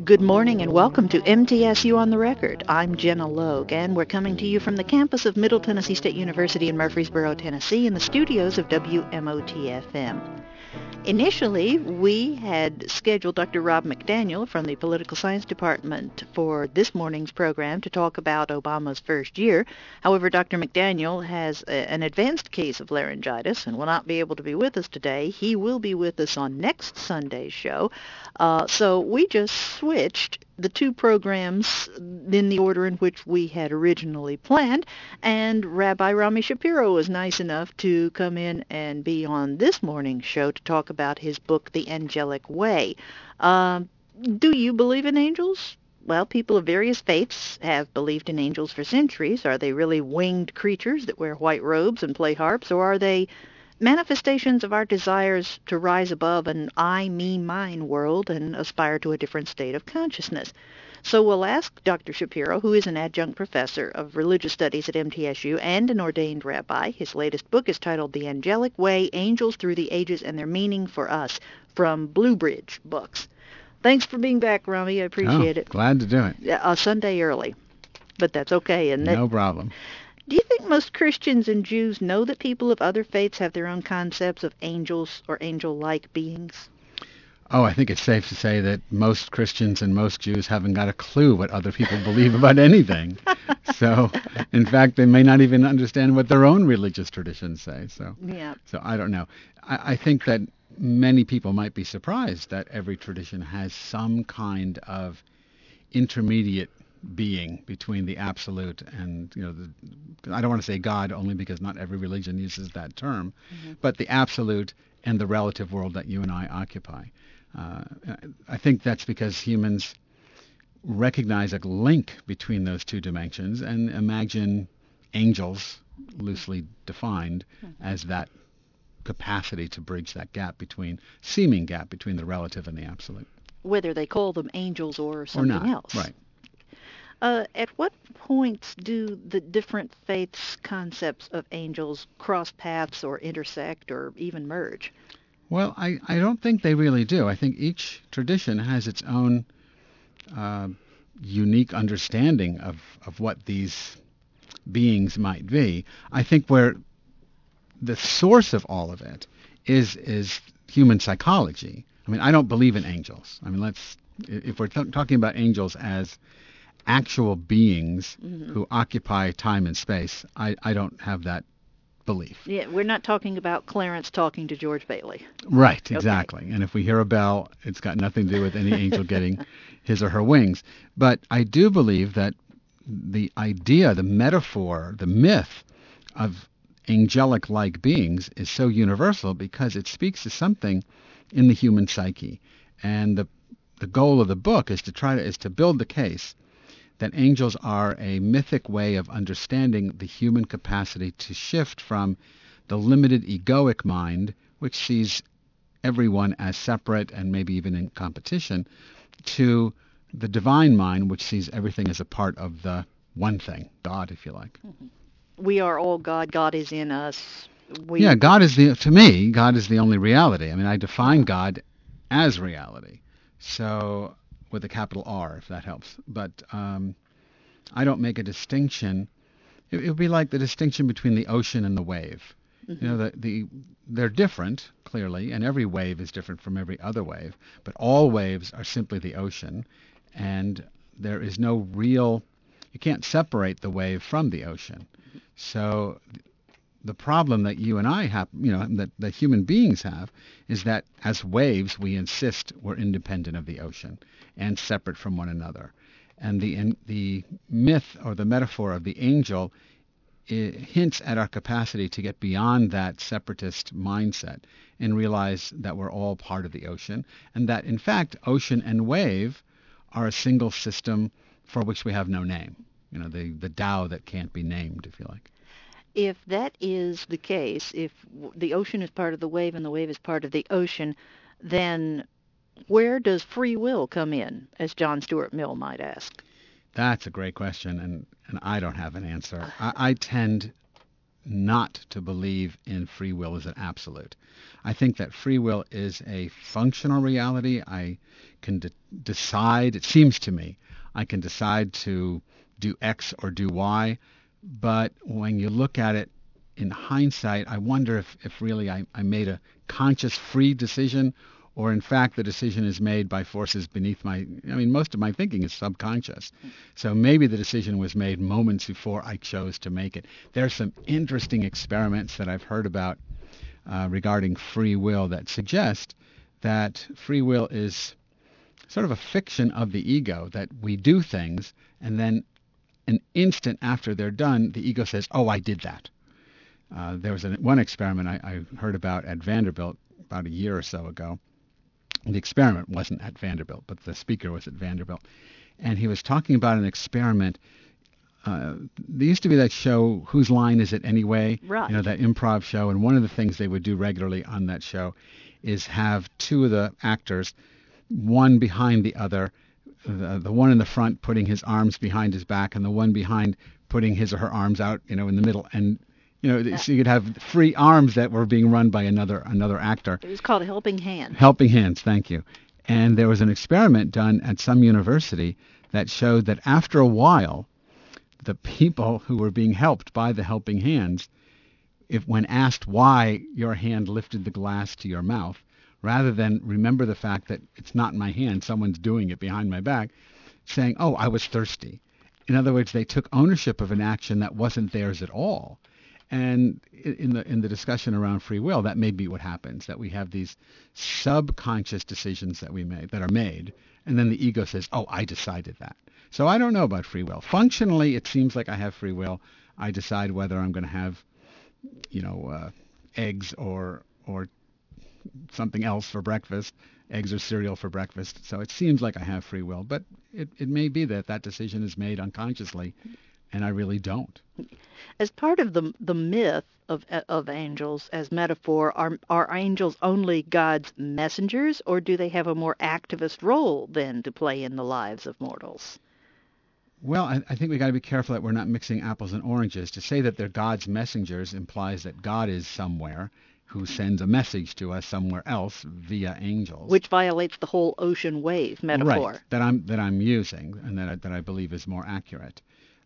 Good morning and welcome to MTSU on the Record. I'm Jenna Logue, and we're coming to you from the campus of Middle Tennessee State University in Murfreesboro, Tennessee, in the studios of WMOT-FM. Initially, we had scheduled Dr. Rob McDaniel from the Political Science Department for this morning's program to talk about Obama's first year. However, Dr. McDaniel has an advanced case of laryngitis and will not be able to be with us today. He will be with us on next Sunday's show. So we just switched the two programs in the order in which we had originally planned, and Rabbi Rami Shapiro was nice enough to come in and be on this morning's show to talk about his book, The Angelic Way. Do you believe in angels? Well, people of various faiths have believed in angels for centuries. Are they really winged creatures that wear white robes and play harps, or are they manifestations of our desires to rise above an I, me, mine world and aspire to a different state of consciousness? So we'll ask Dr. Shapiro, who is an adjunct professor of religious studies at MTSU and an ordained rabbi. His latest book is titled The Angelic Way, Angels Through the Ages and Their Meaning for Us, from Bluebridge Books. Thanks for being back, Rami. I appreciate it. Glad to do it. A Sunday early, but that's okay, isn't it? No problem. Do you think most Christians and Jews know that people of other faiths have their own concepts of angels or angel-like beings? Oh, I think it's safe to say that most Christians and most Jews haven't got a clue what other people believe about anything. So, in fact, they may not even understand what their own religious traditions say. So I don't know. I think that many people might be surprised that every tradition has some kind of intermediate being between the absolute and, I don't want to say God only because not every religion uses that term, but the absolute and the relative world that you and I occupy. I think that's because humans recognize a link between those two dimensions and imagine angels, loosely defined, as that capacity to bridge that seeming gap between the relative and the absolute. Whether they call them angels or something else. Right. At what points do the different faiths' concepts of angels cross paths or intersect or even merge? Well, I don't think they really do. I think each tradition has its own unique understanding of what these beings might be. I think where the source of all of it is human psychology. I mean, I don't believe in angels. I mean, if we're talking about angels as actual beings who occupy time and space, I don't have that belief. Yeah, we're not talking about Clarence talking to George Bailey. Right, exactly. Okay. And if we hear a bell, it's got nothing to do with any angel getting his or her wings. But I do believe that the idea, the metaphor, the myth of angelic-like beings is so universal because it speaks to something in the human psyche. And the goal of the book is to build the case that angels are a mythic way of understanding the human capacity to shift from the limited egoic mind, which sees everyone as separate and maybe even in competition, to the divine mind, which sees everything as a part of the one thing, God, if you like. We are all God. God is in us. To me, God is the only reality. I mean, I define God as reality. So, with a capital R, if that helps. But I don't make a distinction. It would be like the distinction between the ocean and the wave. They're different, clearly, and every wave is different from every other wave. But all waves are simply the ocean, and there is no real. You can't separate the wave from the ocean. So the problem that you and I have, that human beings have, is that as waves, we insist we're independent of the ocean and separate from one another. And the myth or the metaphor of the angel hints at our capacity to get beyond that separatist mindset and realize that we're all part of the ocean, and that, in fact, ocean and wave are a single system for which we have no name. The Tao that can't be named, if you like. If that is the case, if the ocean is part of the wave and the wave is part of the ocean, then where does free will come in, as John Stuart Mill might ask? That's a great question, and I don't have an answer. I tend not to believe in free will as an absolute. I think that free will is a functional reality. I can decide, it seems to me, I can decide to do X or do Y, but when you look at it in hindsight, I wonder if really I made a conscious free decision, or in fact the decision is made by forces beneath most of my thinking is subconscious. So maybe the decision was made moments before I chose to make it. There are some interesting experiments that I've heard about regarding free will that suggest that free will is sort of a fiction of the ego, that we do things and then an instant after they're done, the ego says, oh, I did that. There was one experiment I heard about at Vanderbilt about a year or so ago. The experiment wasn't at Vanderbilt, but the speaker was at Vanderbilt. And he was talking about an experiment. There used to be that show, Whose Line Is It Anyway? Right. That improv show. And one of the things they would do regularly on that show is have two of the actors, one behind the other, the one in the front putting his arms behind his back and the one behind putting his or her arms out, in the middle. And so you could have free arms that were being run by another actor. It was called Helping Hands. Helping Hands, thank you. And there was an experiment done at some university that showed that after a while, the people who were being helped by the helping hands, when asked why your hand lifted the glass to your mouth, rather than remember the fact that it's not in my hand, someone's doing it behind my back, saying, oh, I was thirsty. In other words, they took ownership of an action that wasn't theirs at all. And in the discussion around free will, that may be what happens, that we have these subconscious decisions that are made, and then the ego says, oh, I decided that. So I don't know about free will. Functionally, it seems like I have free will. I decide whether I'm going to have, eggs or something else for breakfast, eggs or cereal for breakfast. So it seems like I have free will, but it may be that decision is made unconsciously, and I really don't. As part of the myth of angels as metaphor, are angels only God's messengers, or do they have a more activist role then to play in the lives of mortals? Well, I think we got to be careful that we're not mixing apples and oranges. To say that they're God's messengers implies that God is somewhere who sends a message to us somewhere else via angels, which violates the whole ocean wave metaphor. Right, that I'm using and that I believe is more accurate.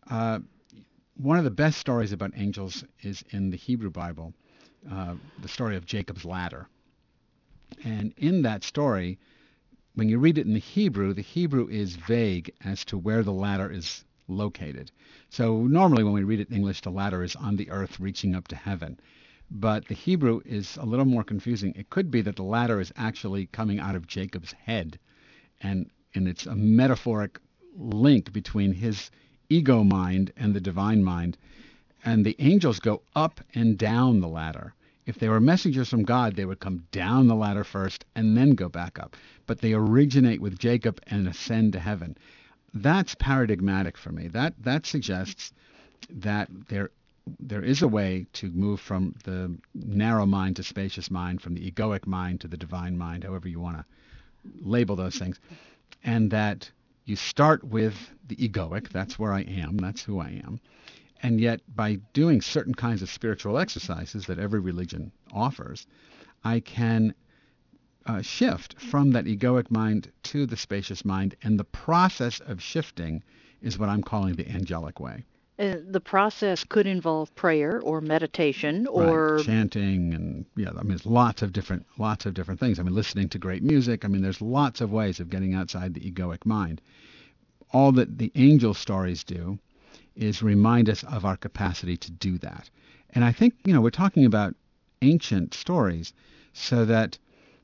One of the best stories about angels is in the Hebrew Bible, the story of Jacob's ladder. And in that story, when you read it in the Hebrew is vague as to where the ladder is located. So normally when we read it in English, the ladder is on the earth reaching up to heaven. But the Hebrew is a little more confusing. It could be that the ladder is actually coming out of Jacob's head, and it's a metaphoric link between his ego mind and the divine mind. And the angels go up and down the ladder. If they were messengers from God, they would come down the ladder first and then go back up. But they originate with Jacob and ascend to heaven. That's paradigmatic for me. That suggests that there is a way to move from the narrow mind to spacious mind, from the egoic mind to the divine mind, however you want to label those things, and that you start with the egoic, that's where I am, that's who I am, and yet by doing certain kinds of spiritual exercises that every religion offers, I can shift from that egoic mind to the spacious mind, and the process of shifting is what I'm calling the angelic way. The process could involve prayer or meditation or chanting, and there's lots of different things. Listening to great music. There's lots of ways of getting outside the egoic mind. All that the angel stories do is remind us of our capacity to do that. And I think we're talking about ancient stories, so that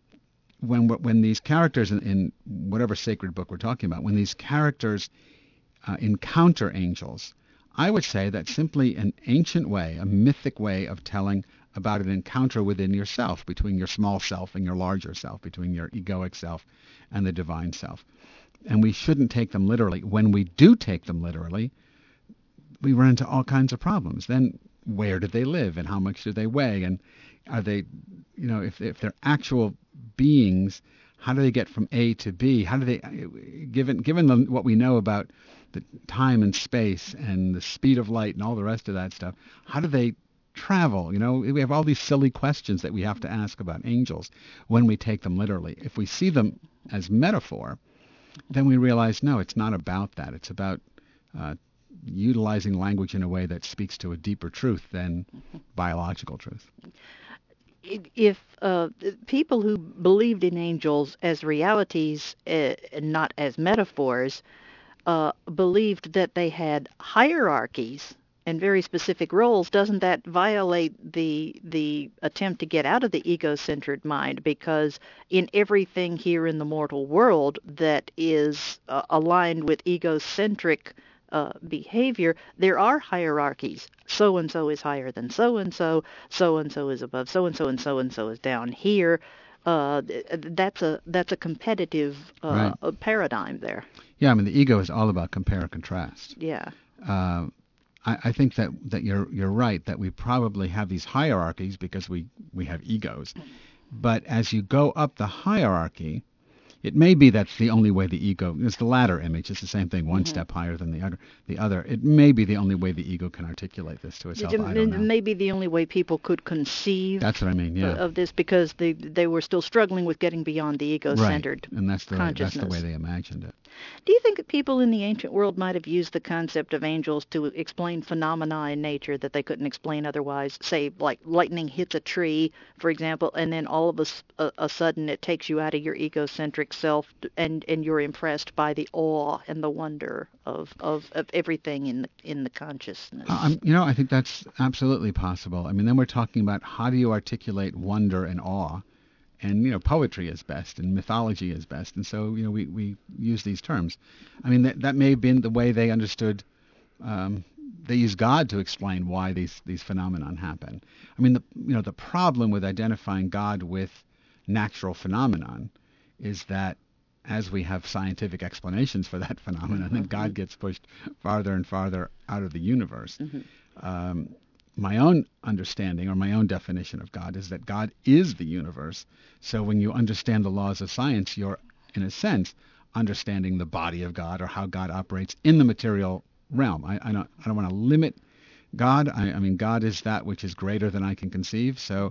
when these characters in whatever sacred book we're talking about, when these characters encounter angels, I would say that's simply an ancient way, a mythic way of telling about an encounter within yourself, between your small self and your larger self, between your egoic self and the divine self. And we shouldn't take them literally. When we do take them literally, we run into all kinds of problems. Then where do they live, and how much do they weigh? And are they, if they're actual beings, how do they get from A to B? How do they, given what we know about the time and space and the speed of light and all the rest of that stuff, how do they travel. We have all these silly questions that we have to ask about angels when we take them literally. If we see them as metaphor, then we realize, no, it's not about that. It's about utilizing language in a way that speaks to a deeper truth than biological truth. If people who believed in angels as realities, not as metaphors, believed that they had hierarchies and very specific roles, doesn't that violate the attempt to get out of the ego-centered mind? Because in everything here in the mortal world that is aligned with egocentric behavior, there are hierarchies. So-and-so is higher than so-and-so, so-and-so is above so-and-so, and so-and-so is down here. That's a competitive Right. paradigm there. Yeah, I mean, the ego is all about compare and contrast. Yeah. I think that you're right, that we probably have these hierarchies because we have egos. But as you go up the hierarchy, it may be that's the only way the ego, it's the ladder image, it's the same thing, one step higher than the other. It may be the only way the ego can articulate this to itself. I don't know. Maybe the only way people could conceive That's what I mean, yeah. of this, because they were still struggling with getting beyond the ego-centered Right, and that's the consciousness. way they imagined it. Do you think that people in the ancient world might have used the concept of angels to explain phenomena in nature that they couldn't explain otherwise? Say, like lightning hits a tree, for example, and then all of a sudden it takes you out of your egocentric self, and you're impressed by the awe and the wonder of everything in the consciousness. I think that's absolutely possible. I mean, then we're talking about how do you articulate wonder and awe. And, poetry is best and mythology is best. And so, we use these terms. I mean, that may have been the way they understood. They used God to explain why these phenomenon happen. I mean, the problem with identifying God with natural phenomenon is that as we have scientific explanations for that phenomenon, then God gets pushed farther and farther out of the universe. My own understanding or my own definition of God is that God is the universe. So when you understand the laws of science, you're, in a sense, understanding the body of God or how God operates in the material realm. I don't want to limit God. I mean, God is that which is greater than I can conceive. So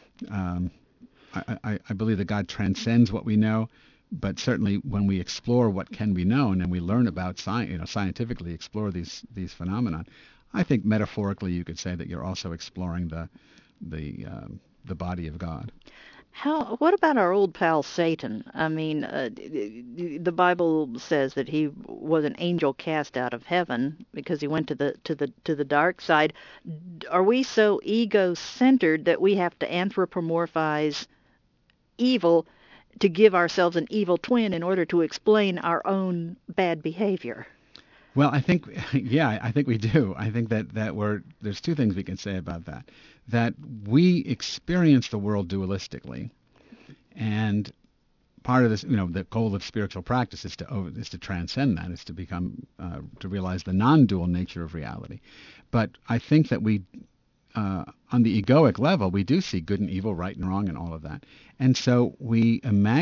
I believe that God transcends what we know. But certainly when we explore what can be known and we learn about science, scientifically explore these phenomena, I think metaphorically you could say that you're also exploring the body of God. What about our old pal Satan? I mean, the Bible says that he was an angel cast out of heaven because he went to the dark side. Are we so ego-centered that we have to anthropomorphize evil to give ourselves an evil twin in order to explain our own bad behavior? Well, I think we do. I think that there's two things we can say about that. That we experience the world dualistically, and part of this, the goal of spiritual practice is to transcend that, is to become, to realize the non-dual nature of reality. But I think that we, on the egoic level, we do see good and evil, right and wrong, and all of that. And so we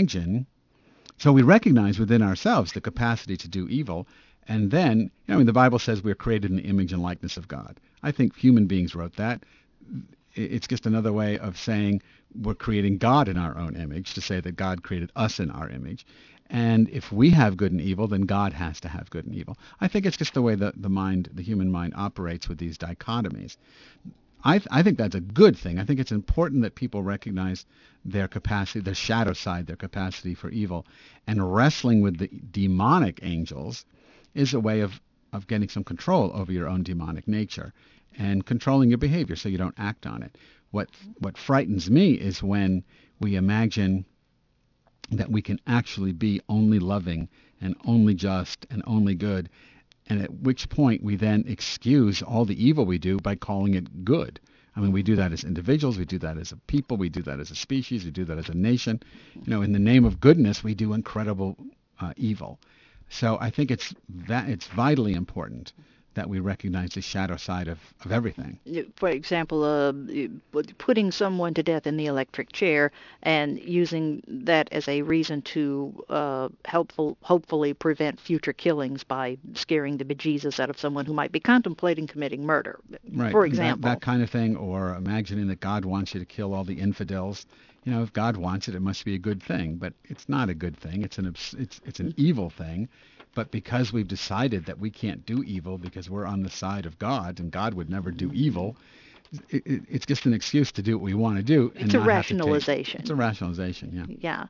recognize within ourselves the capacity to do evil. And then, the Bible says we're created in the image and likeness of God. I think human beings wrote that. It's just another way of saying we're creating God in our own image, to say that God created us in our image. And if we have good and evil, then God has to have good and evil. I think it's just the way the human mind operates with these dichotomies. I think that's a good thing. I think it's important that people recognize their capacity, their shadow side, their capacity for evil. And wrestling with the demonic angels is a way of getting some control over your own demonic nature and controlling your behavior so you don't act on it. What frightens me is when we imagine that we can actually be only loving and only just and only good, and at which point we then excuse all the evil we do by calling it good. I mean, we do that as individuals, we do that as a people, we do that as a species, we do that as a nation. In the name of goodness, we do incredible evil. So I think it's vitally important that we recognize the shadow side of everything. For example, putting someone to death in the electric chair and using that as a reason to hopefully prevent future killings by scaring the bejesus out of someone who might be contemplating committing murder, Right. for example. That kind of thing, or imagining that God wants you to kill all the infidels. You know, if God wants it, it must be a good thing, but it's not a good thing. It's an evil thing. But because we've decided that we can't do evil because we're on the side of God and God would never do evil, it's just an excuse to do what we want to do. It's a rationalization. It's a rationalization, yeah.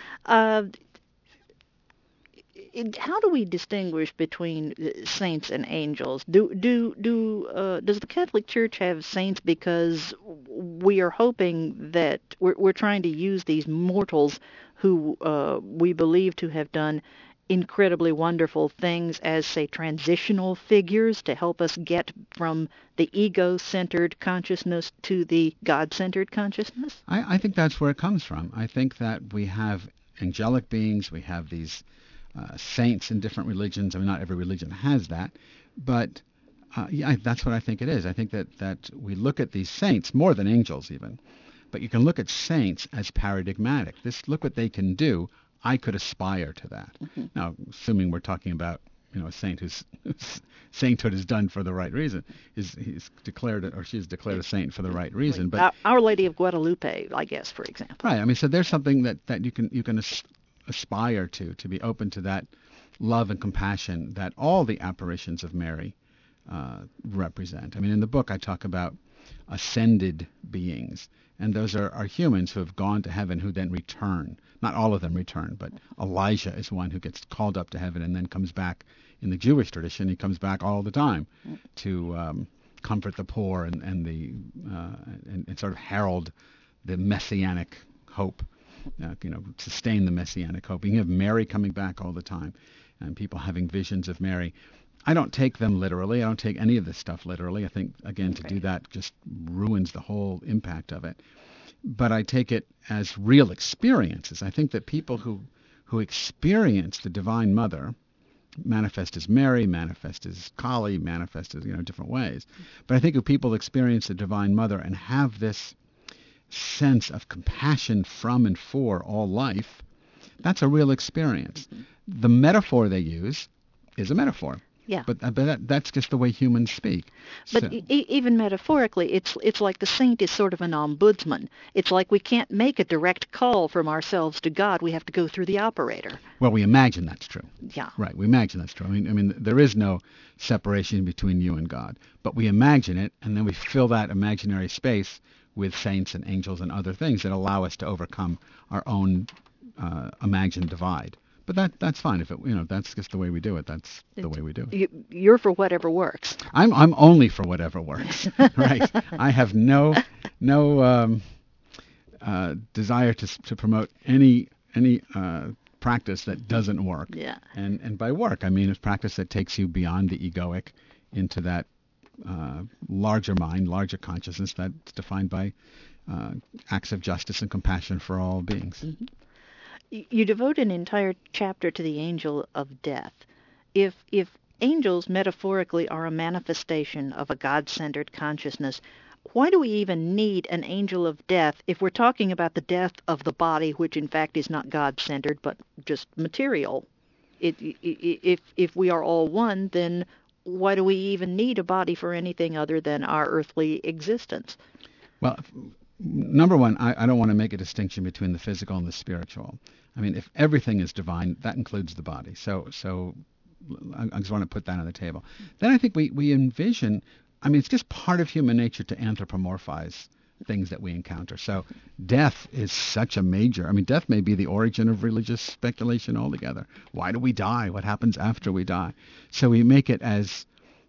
How do we distinguish between saints and angels? Does the Catholic Church have saints because we are hoping that we're trying to use these mortals who we believe to have done incredibly wonderful things as, say, transitional figures to help us get from the ego-centered consciousness to the God-centered consciousness? I think that's where it comes from. I think that we have angelic beings, we have these saints in different religions. I mean, not every religion has that, but that's what I think it is. I think that we look at these saints, more than angels even, but you can look at saints as paradigmatic. Look what they can do. I could aspire to that. Mm-hmm. Now, assuming we're talking about a saint whose sainthood is done for the right reason, he's declared or she's declared a saint for the right reason. But Our Lady of Guadalupe, I guess, for example. Right. I mean, so there's something that you can aspire to be open to that love and compassion that all the apparitions of Mary represent. I mean, in the book I talk about ascended beings, and those are humans who have gone to heaven who then return. Not all of them return, but Elijah is one who gets called up to heaven and then comes back. In the Jewish tradition, he comes back all the time to comfort the poor and sort of herald the messianic hope, sustain the messianic hope. You have Mary coming back all the time and people having visions of Mary. I don't take them literally. I don't take any of this stuff literally. I think, again, to do that just ruins the whole impact of it. But I take it as real experiences. I think that people who experience the Divine Mother, manifest as Mary, manifest as Kali, manifest as different ways. But I think if people experience the Divine Mother and have this sense of compassion from and for all life, that's a real experience. The metaphor they use is a metaphor. Yeah. But that's just the way humans speak. But even metaphorically, it's like the saint is sort of an ombudsman. It's like we can't make a direct call from ourselves to God. We have to go through the operator. Well, we imagine that's true. Yeah. Right. We imagine that's true. I mean, there is no separation between you and God, but we imagine it, and then we fill that imaginary space with saints and angels and other things that allow us to overcome our own imagined divide. But that's fine. If that's just the way we do it. That's the way we do it. You're for whatever works. I'm only for whatever works. Right. I have no desire to promote any practice that doesn't work. Yeah. And by work, I mean a practice that takes you beyond the egoic into that larger mind, larger consciousness that's defined by acts of justice and compassion for all beings. Mm-hmm. You devote an entire chapter to the angel of death. If angels metaphorically are a manifestation of a God-centered consciousness, why do we even need an angel of death if we're talking about the death of the body, which in fact is not God-centered but just material? If we are all one, then why do we even need a body for anything other than our earthly existence? Well, number one, I don't want to make a distinction between the physical and the spiritual. I mean, if everything is divine, that includes the body. So I just want to put that on the table. Then I think we envision, I mean, it's just part of human nature to anthropomorphize things that we encounter. So death is such a major, I mean, death may be the origin of religious speculation altogether. Why do we die? What happens after we die? So we make it as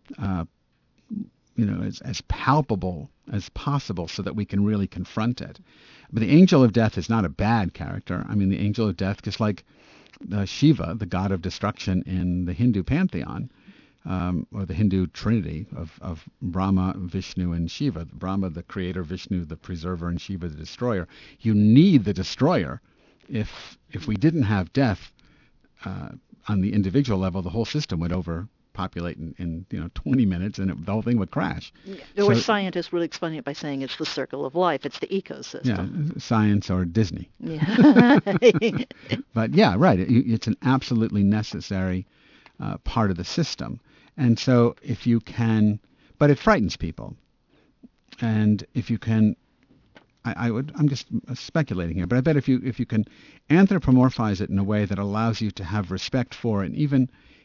as palpable as possible so that we can really confront it. But the angel of death is not a bad character. I mean, the angel of death, just like Shiva, the god of destruction in the Hindu pantheon, or the Hindu trinity of Brahma, Vishnu, and Shiva. Brahma, the creator, Vishnu, the preserver, and Shiva, the destroyer. You need the destroyer. If we didn't have death on the individual level, the whole system would populate in 20 minutes, and the whole thing would crash. Or scientists will explain it by saying it's the circle of life. It's the ecosystem. Yeah, science or Disney. Yeah. But yeah, right. It's an absolutely necessary part of the system. And so if you can, but it frightens people. And if you can, I'm just speculating here, but I bet if you can anthropomorphize it in a way that allows you to have respect for and even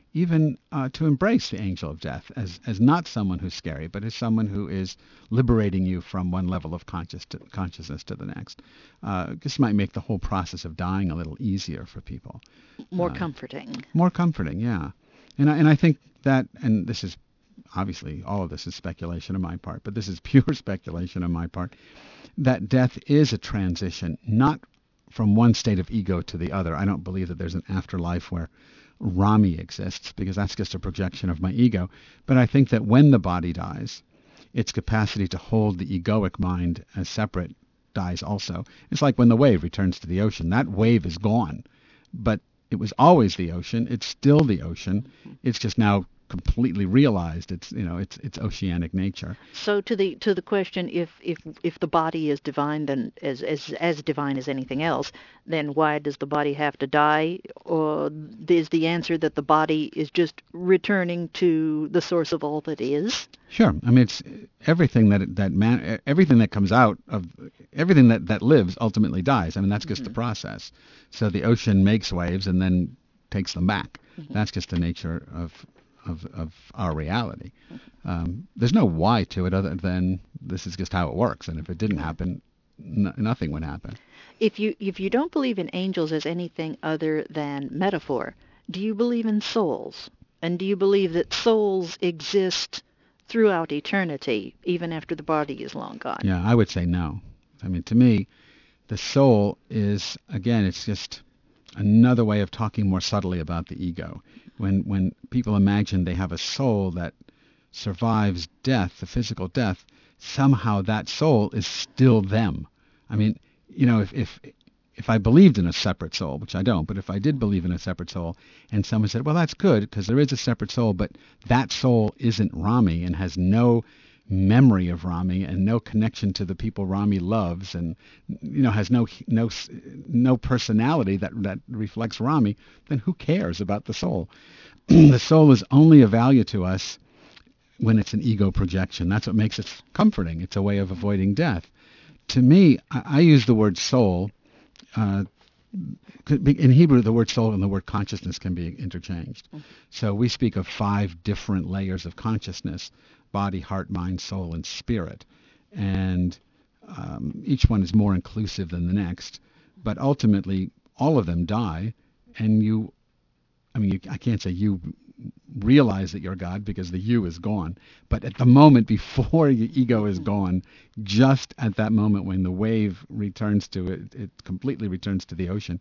to embrace the angel of death as not someone who's scary, but as someone who is liberating you from one level of consciousness to the next. This might make the whole process of dying a little easier for people. More comforting. More comforting, yeah. And I think that, and this is obviously all of this is speculation on my part, but this is pure speculation on my part, that death is a transition, not from one state of ego to the other. I don't believe that there's an afterlife where Rami exists, because that's just a projection of my ego. But I think that when the body dies, its capacity to hold the egoic mind as separate dies also. It's like when the wave returns to the ocean. That wave is gone, but it was always the ocean. It's still the ocean. It's just now completely realized its oceanic nature. So to the question, if the body is divine, then as divine as anything else, then why does the body have to die? Or is the answer that the body is just returning to the source of all that is? Sure. I mean, it's everything everything that comes out of everything that lives ultimately dies. I mean, that's just the process. So the ocean makes waves and then takes them back. That's just the nature of our reality. There's no why to it other than this is just how it works. And if it didn't happen, nothing would happen. If you don't believe in angels as anything other than metaphor, do you believe in souls? And do you believe that souls exist throughout eternity, even after the body is long gone? Yeah, I would say no. I mean, to me, the soul is, again, it's just another way of talking more subtly about the ego. When people imagine they have a soul that survives death, the physical death, somehow that soul is still them. I mean, if I believed in a separate soul, which I don't, but if I did believe in a separate soul, and someone said, well, that's good because there is a separate soul, but that soul isn't Rami and has no memory of Rami and no connection to the people Rami loves, and has no personality that reflects Rami, then who cares about the soul? The soul is only of value to us when it's an ego projection. That's what makes it comforting. It's a way of avoiding death. To me, I use the word soul. In Hebrew, the word soul and the word consciousness can be interchanged. So we speak of 5 different layers of consciousness: body, heart, mind, soul, and spirit. And each one is more inclusive than the next. But ultimately, all of them die. And I can't say you realize that you're God because the you is gone. But at the moment before your ego is gone, just at that moment when the wave returns to it, it completely returns to the ocean,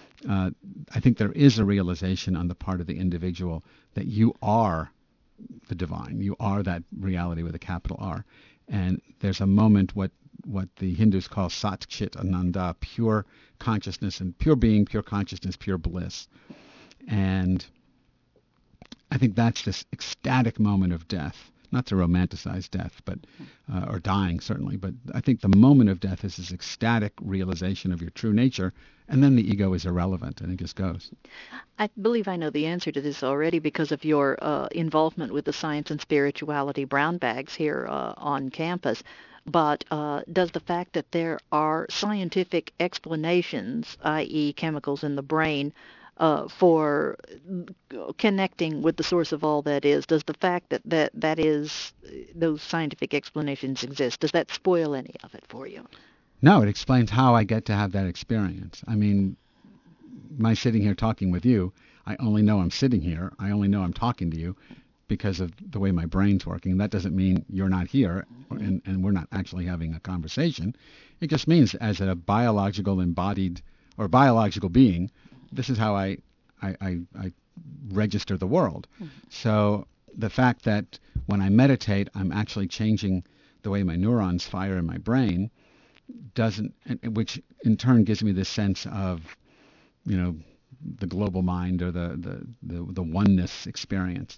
I think there is a realization on the part of the individual that you are the divine. You are that reality with a capital R. And there's a moment, what the Hindus call Sat Chit Ananda, pure consciousness and pure being, pure consciousness, pure bliss. And I think that's this ecstatic moment of death, not to romanticize death, but or dying certainly, but I think the moment of death is this ecstatic realization of your true nature, and then the ego is irrelevant and it just goes. I believe I know the answer to this already because of your involvement with the Science and Spirituality Brown Bags here on campus. But does the fact that there are scientific explanations, i.e. chemicals in the brain, for connecting with the source of all that is, does the fact that is those scientific explanations exist, does that spoil any of it for you? No, it explains how I get to have that experience. I mean, my sitting here talking with you, I only know I'm sitting here. I only know I'm talking to you because of the way my brain's working. That doesn't mean you're not here and we're not actually having a conversation. It just means as a biological embodied or biological being, this is how I register the world. So the fact that when I meditate, I'm actually changing the way my neurons fire in my brain which in turn gives me this sense of, the global mind or the oneness experience.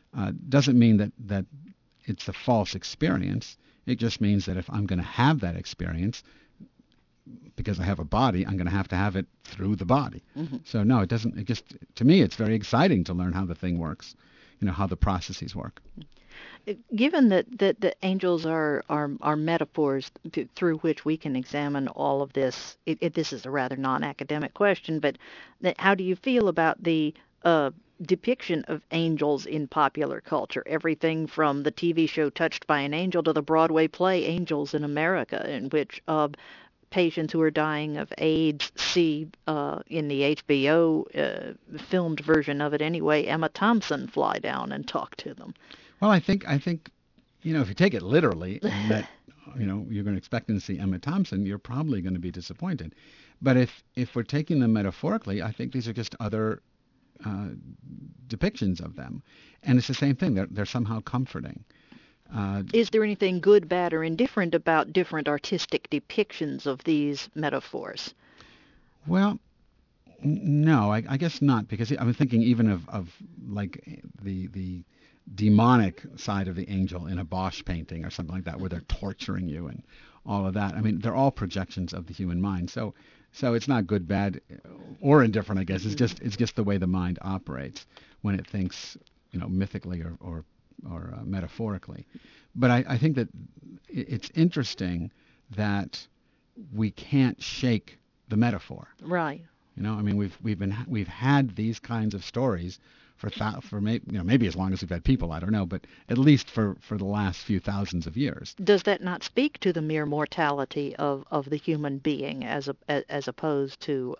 doesn't mean that it's a false experience. It just means that if I'm going to have that experience, because I have a body, I'm going to have it through the body. Mm-hmm. So no, it doesn't. It just, to me, it's very exciting to learn how the thing works, how the processes work. Given that the angels are metaphors through which we can examine all of this, this is a rather non-academic question, but how do you feel about the depiction of angels in popular culture? Everything from the TV show Touched by an Angel to the Broadway play Angels in America, in which patients who are dying of AIDS see, in the HBO filmed version of it anyway, Emma Thompson fly down and talk to them. Well, I think if you take it literally, and that you're going to expect to see Emma Thompson, you're probably going to be disappointed. But if we're taking them metaphorically, I think these are just other depictions of them, and it's the same thing. They're somehow comforting. Is there anything good, bad, or indifferent about different artistic depictions of these metaphors? Well, no, I guess not, because I'm thinking even of like the demonic side of the angel in a Bosch painting or something like that, where they're torturing you and all of that. I mean, they're all projections of the human mind. So it's not good, bad, or indifferent, I guess. It's just the way the mind operates when it thinks, mythically or metaphorically. But I think that it's interesting that we can't shake the metaphor. Right. We've had these kinds of stories for maybe as long as we've had people, I don't know, but at least for the last few thousands of years. Does that not speak to the mere mortality of the human being as opposed to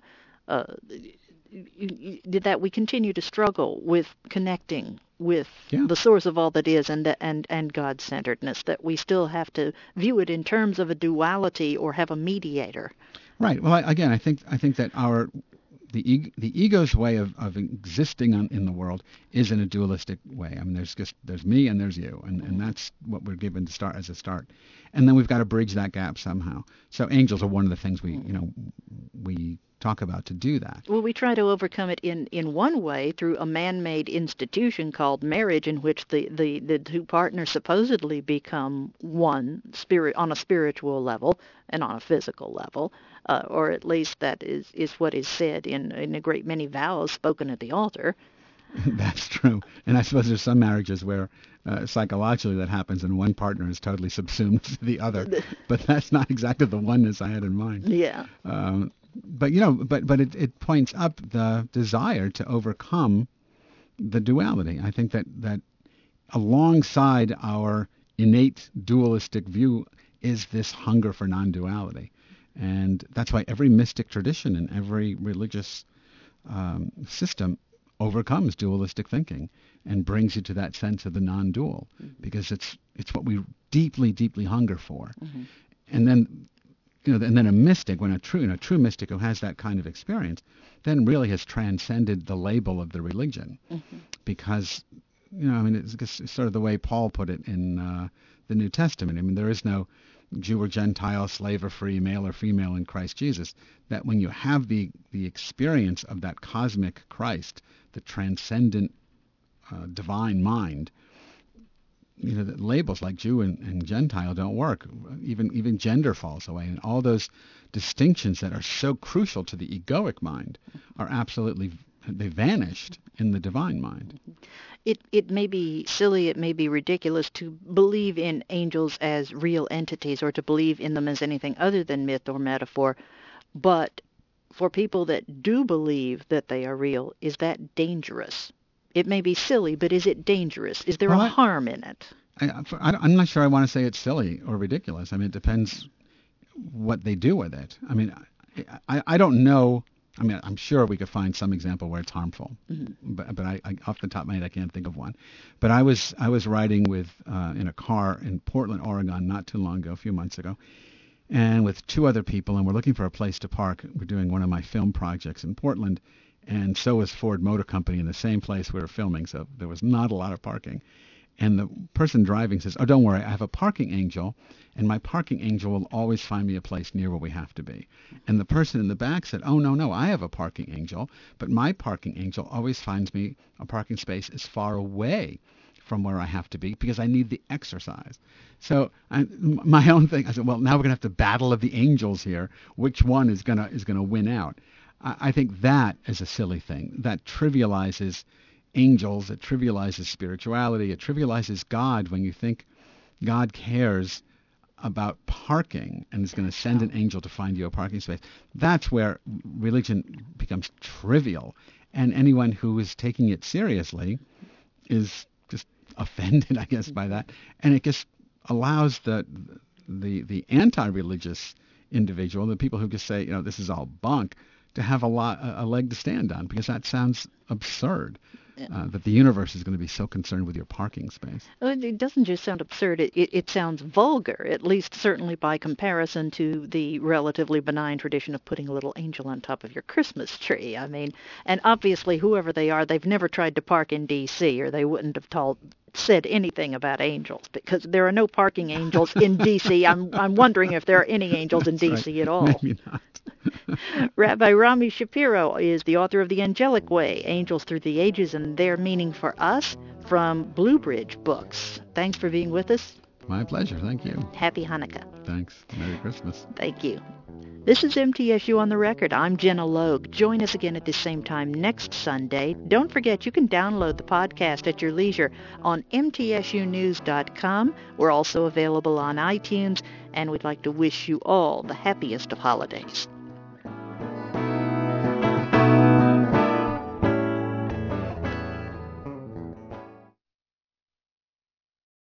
that we continue to struggle with connecting with the source of all that is and God-centeredness, that we still have to view it in terms of a duality or have a mediator? Right. Well, I think that the ego's way of existing in the world is in a dualistic way. I mean, there's me and there's you, and that's what we're given to start as a start, and then we've got to bridge that gap somehow. So angels are one of the things we talk about to do that. Well, we try to overcome it in one way through a man-made institution called marriage, in which the two partners supposedly become one spirit on a spiritual level and on a physical level. Or at least that is what is said in a great many vows spoken at the altar. That's true. And I suppose there's some marriages where psychologically that happens and one partner is totally subsumed to the other. But that's not exactly the oneness I had in mind. Yeah. But it points up the desire to overcome the duality. I think that alongside our innate dualistic view is this hunger for non-duality. And that's why every mystic tradition and every religious system overcomes dualistic thinking and brings you to that sense of the non-dual, because it's what we deeply, deeply hunger for. Mm-hmm. And then, and then a mystic, when a true mystic who has that kind of experience, then really has transcended the label of the religion, because it's sort of the way Paul put it in the New Testament. I mean, there is no Jew or Gentile, slave or free, male or female in Christ Jesus. That when you have the experience of that cosmic Christ, the transcendent divine mind, that labels like Jew and Gentile don't work. Even gender falls away, and all those distinctions that are so crucial to the egoic mind are they vanished in the divine mind. It may be silly, it may be ridiculous to believe in angels as real entities or to believe in them as anything other than myth or metaphor, but for people that do believe that they are real, is that dangerous? It may be silly, but is it dangerous? Is there a harm in it? I'm not sure I want to say it's silly or ridiculous. I mean, it depends what they do with it. I mean, I don't know. I mean, I'm sure we could find some example where it's harmful, but I off the top of my head, I can't think of one. But I was riding in a car in Portland, Oregon, not too long ago, a few months ago, and with two other people, and we're looking for a place to park. We're doing one of my film projects in Portland, and so was Ford Motor Company in the same place we were filming, so there was not a lot of parking. And the person driving says, oh, don't worry, I have a parking angel, and my parking angel will always find me a place near where we have to be. And the person in the back said, oh, no, I have a parking angel, but my parking angel always finds me a parking space as far away from where I have to be because I need the exercise. So my own thing, I said, well, now we're going to have to battle of the angels here. Which one is going to win out? I think that is a silly thing. That trivializes angels, it trivializes spirituality, it trivializes God when you think God cares about parking and is going to send an angel to find you a parking space. That's where religion becomes trivial, and anyone who is taking it seriously is just offended, I guess, by that, and it just allows the anti-religious individual, the people who just say, this is all bunk, to have a leg to stand on, because that sounds absurd. That the universe is going to be so concerned with your parking space. It doesn't just sound absurd. It sounds vulgar, at least certainly by comparison to the relatively benign tradition of putting a little angel on top of your Christmas tree. I mean, and obviously whoever they are, they've never tried to park in D.C. or they wouldn't have said anything about angels, because there are no parking angels in D.C. I'm wondering if there are any angels in D.C. right. at all. Maybe not. Rabbi Rami Shapiro is the author of The Angelic Way, Angels Through the Ages and Their Meaning for Us, from Blue Bridge Books. Thanks for being with us. My pleasure. Thank you. Happy Hanukkah. Thanks. Merry Christmas. Thank you. This is MTSU on the Record. I'm Jenna Logue. Join us again at the same time next Sunday. Don't forget, you can download the podcast at your leisure on mtsunews.com. We're also available on iTunes, and we'd like to wish you all the happiest of holidays.